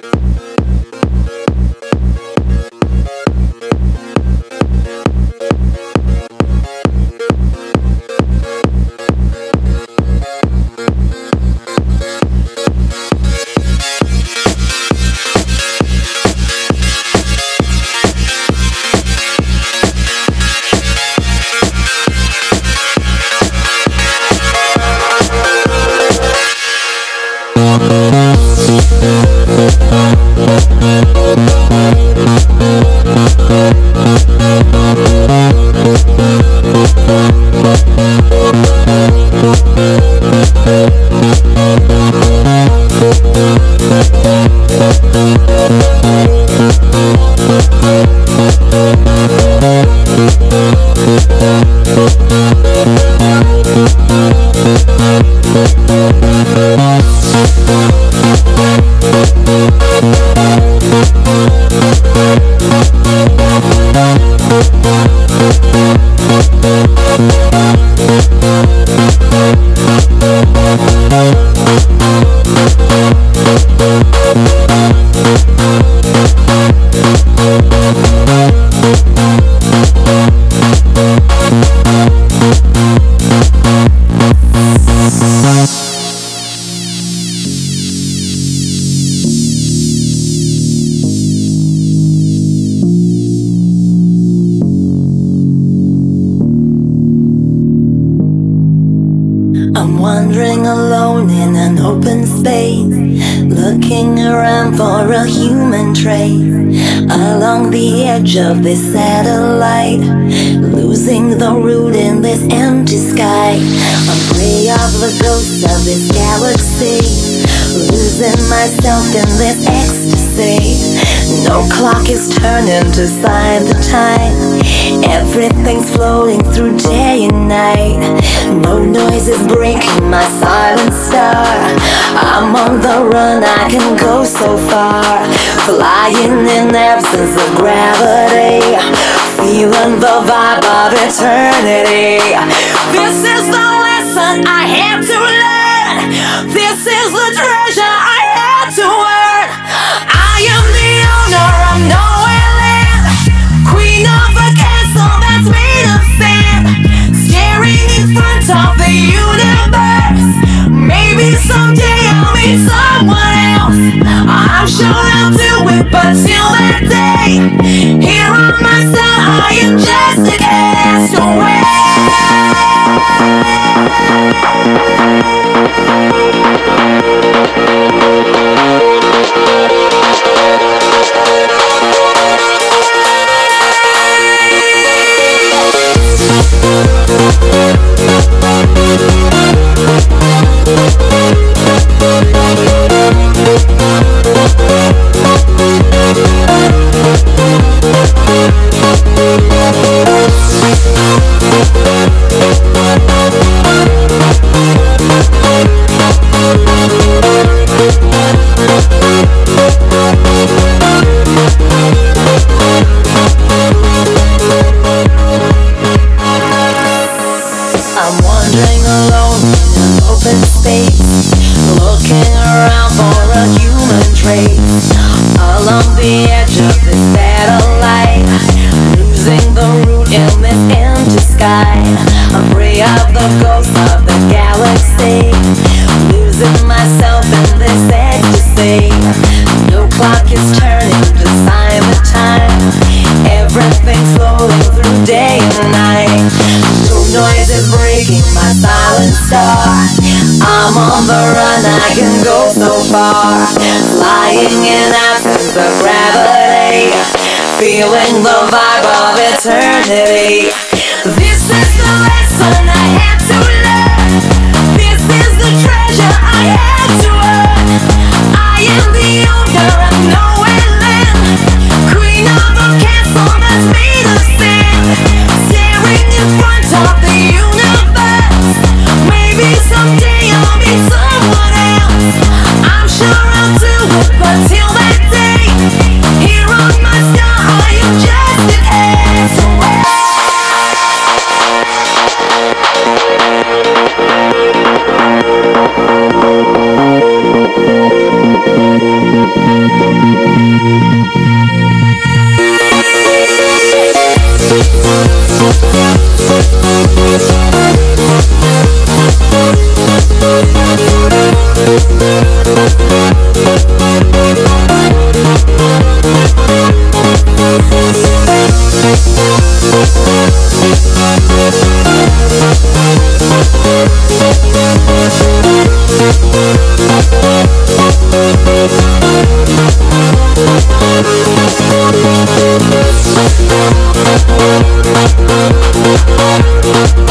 I'm wandering alone in an open space, looking around for a human trace. Along the edge of this satellite, losing the route in this empty sky. I'm prey of the ghosts of this galaxy, losing myself in this ecstasy. No clock is turning to sign the time. Everything's floating through day and night. No noise is breaking my silent star. I'm on the run, I can go so far. Flying in absence of gravity, feeling the vibe of eternity. This is the lesson I had to learn. This is the treasure I had to earn. I am the owner of nowhere land, queen of a castle that's made of sand, staring in front of the universe. Maybe someday I'll meet someone else. I'm sure I'll do it, but till that day, here on my side I am just a castaway. I'm wandering alone in an open space, looking around for a human trace. Along the edge of this satellite, losing the route in this empty sky. I'm free of the ghosts of the galaxy, losing myself in this ecstasy. No clock is turning to sign the time. Everything's flowing through day and night. No noise is breaking my silent star. I'm on the run, I can go so far. Flying in absence of gravity, feeling the vibe of eternity. This is the lesson I had to learn. This is the treasure I had to earn. I am the owner of nowhere land, queen of a castle that's made of sand, staring in front of the universe. Maybe someday I'll meet someone else. I'm sure I'll do it, but till that day, here on my star I am just an castaway. We'll be right back.